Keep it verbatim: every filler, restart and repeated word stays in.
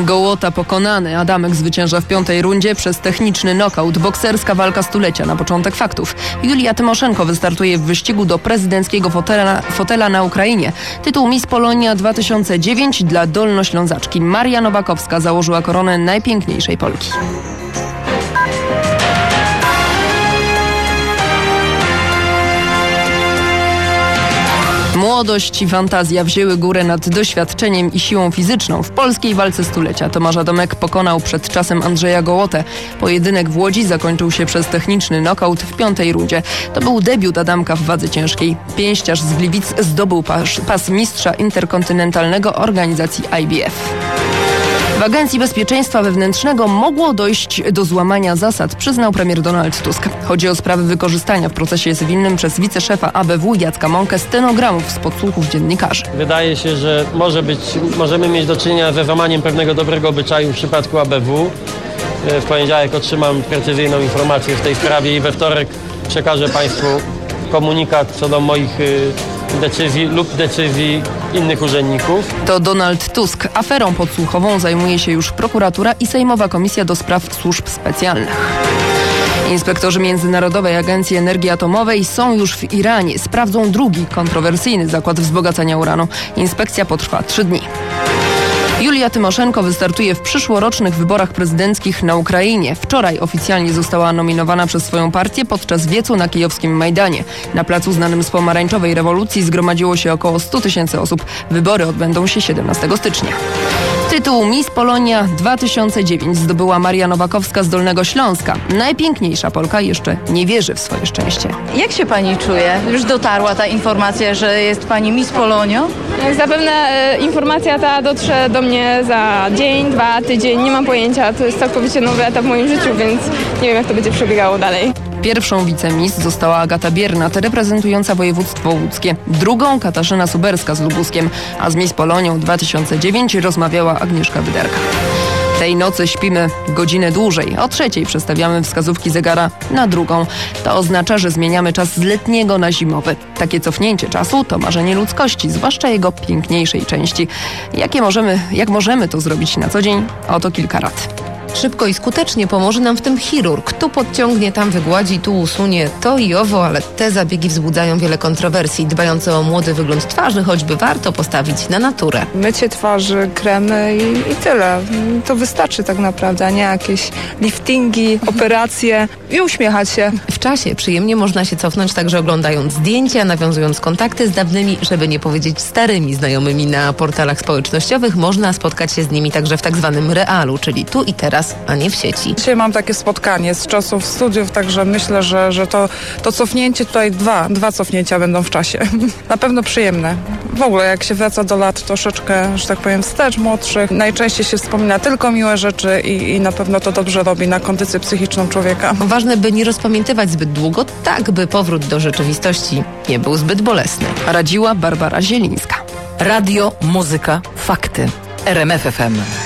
Gołota pokonany. Adamek zwycięża w piątej rundzie przez techniczny nokaut. Bokserska walka stulecia na początek faktów. Julia Tymoszenko wystartuje w wyścigu do prezydenckiego fotela, fotela na Ukrainie. Tytuł Miss Polonia dwa tysiące dziewięć dla Dolnoślązaczki. Maria Nowakowska założyła koronę najpiękniejszej Polki. Młodość i fantazja wzięły górę nad doświadczeniem i siłą fizyczną. W polskiej walce stulecia Tomasz Adamek pokonał przed czasem Andrzeja Gołotę. Pojedynek w Łodzi zakończył się przez techniczny nokaut w piątej rundzie. To był debiut Adamka w wadze ciężkiej. Pięściarz z Gliwic zdobył pas, pas mistrza interkontynentalnego organizacji I B F. W Agencji Bezpieczeństwa Wewnętrznego mogło dojść do złamania zasad, przyznał premier Donald Tusk. Chodzi o sprawy wykorzystania w procesie cywilnym przez wiceszefa A B W Jacka Mąkę stenogramów z podsłuchów dziennikarzy. Wydaje się, że może być, możemy mieć do czynienia ze złamaniem pewnego dobrego obyczaju w przypadku A B W. W poniedziałek otrzymam precyzyjną informację w tej sprawie i we wtorek przekażę Państwu komunikat co do moich decyzji lub decyzji innych urzędników. To Donald Tusk. Aferą podsłuchową zajmuje się już prokuratura i Sejmowa Komisja do Spraw Służb Specjalnych. Inspektorzy Międzynarodowej Agencji Energii Atomowej są już w Iranie. Sprawdzą drugi kontrowersyjny zakład wzbogacania uranu. Inspekcja potrwa trzy dni. Julia Tymoszenko wystartuje w przyszłorocznych wyborach prezydenckich na Ukrainie. Wczoraj oficjalnie została nominowana przez swoją partię podczas wiecu na kijowskim Majdanie. Na placu znanym z pomarańczowej rewolucji zgromadziło się około sto tysięcy osób. Wybory odbędą się siedemnastego stycznia. Tytuł Miss Polonia dwa tysiące dziewięć zdobyła Maria Nowakowska z Dolnego Śląska. Najpiękniejsza Polka jeszcze nie wierzy w swoje szczęście. Jak się pani czuje? Już dotarła ta informacja, że jest pani Miss Polonio? Zapewne e, informacja ta dotrze do mnie za dzień, dwa, tydzień. Nie mam pojęcia. To jest całkowicie nowy etap w moim życiu, więc nie wiem, jak to będzie przebiegało dalej. Pierwszą wicemis została Agata Biernat, reprezentująca województwo łódzkie. Drugą Katarzyna Suberska z Lubuskiem, a z Miss Polonią dwa tysiące dziewięć rozmawiała Agnieszka Wyderka. Tej nocy śpimy godzinę dłużej. O trzeciej przestawiamy wskazówki zegara na drugą. To oznacza, że zmieniamy czas z letniego na zimowy. Takie cofnięcie czasu to marzenie ludzkości, zwłaszcza jego piękniejszej części. Jakie możemy, jak możemy to zrobić na co dzień? Oto kilka rad. Szybko i skutecznie pomoże nam w tym chirurg. Tu podciągnie, tam wygładzi, tu usunie to i owo, ale te zabiegi wzbudzają wiele kontrowersji. Dbający o młody wygląd twarzy, choćby warto postawić na naturę. Mycie twarzy, kremy i, i tyle. To wystarczy tak naprawdę, a nie jakieś liftingi, operacje i uśmiechać się. W czasie przyjemnie można się cofnąć także oglądając zdjęcia, nawiązując kontakty z dawnymi, żeby nie powiedzieć starymi znajomymi na portalach społecznościowych. Można spotkać się z nimi także w tak zwanym realu, czyli tu i teraz, a nie w sieci. Dzisiaj mam takie spotkanie z czasów studiów, także myślę, że, że to, to cofnięcie tutaj dwa, dwa cofnięcia będą w czasie. Na pewno przyjemne. W ogóle jak się wraca do lat troszeczkę, że tak powiem, wstecz młodszych, najczęściej się wspomina tylko miłe rzeczy i, i na pewno to dobrze robi na kondycję psychiczną człowieka. Ważne, by nie rozpamiętywać zbyt długo, tak by powrót do rzeczywistości nie był zbyt bolesny. Radziła Barbara Zielińska. Radio, muzyka, fakty. R M F F M.